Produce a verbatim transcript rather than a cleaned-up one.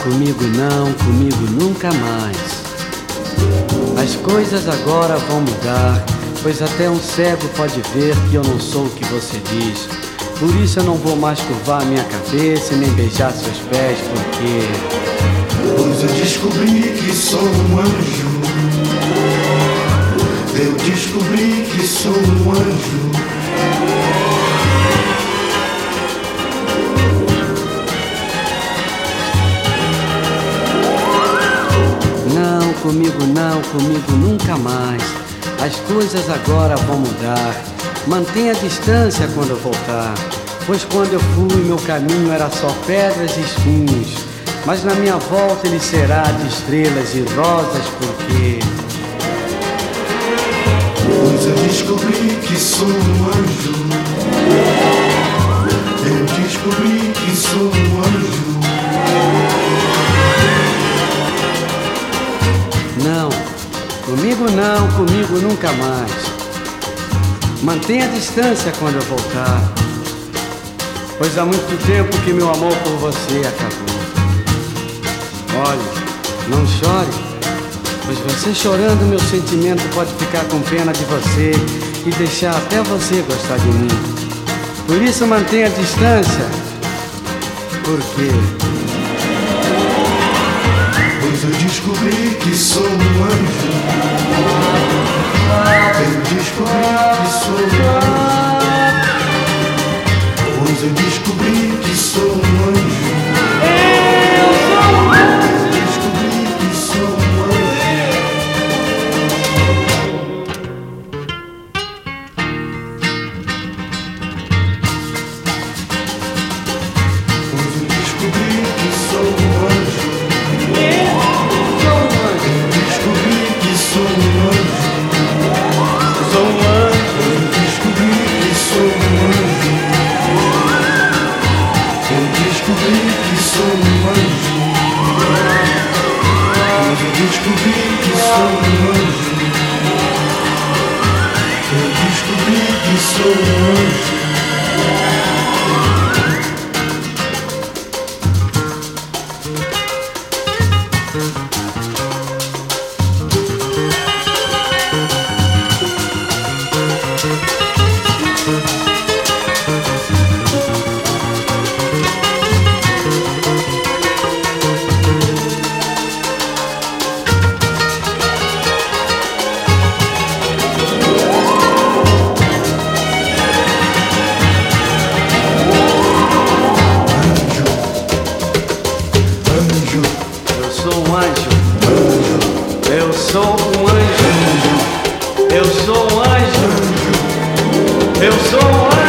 comigo não, comigo nunca mais. As coisas agora vão mudar, pois até um cego pode ver que eu não sou o que você diz. Por isso eu não vou mais curvar minha cabeça e nem beijar seus pés, porque... Pois eu descobri que sou um anjo. Eu descobri que sou um anjo. Não, comigo não, comigo nunca mais. As coisas agora vão mudar. Mantenha a distância quando eu voltar, pois quando eu fui meu caminho era só pedras e espinhos, mas na minha volta ele será de estrelas e rosas, porque... Pois eu descobri que sou um anjo. Eu descobri que sou um anjo. Não, comigo não, comigo nunca mais. Mantenha a distância quando eu voltar, pois há muito tempo que meu amor por você acabou. Olhe, não chore, pois você chorando meu sentimento pode ficar com pena de você e deixar até você gostar de mim. Por isso mantenha a distância, porque... Pois eu descobri que sou um anjo. Eu descobri que sou um anjo. Pois eu descobri que sou um anjo. Eu sou um anjo. Eu descobri que sou um Pois eu descobri que sou um anjo. Sou um anjo. Sou um anjo. Eu descobri que sou um anjo. Eu descobri que sou um anjo. Eu descobri que sou um anjo. Eu descobri que sou um anjo. Eu sou um anjo. Eu sou um anjo. Eu sou um anjo.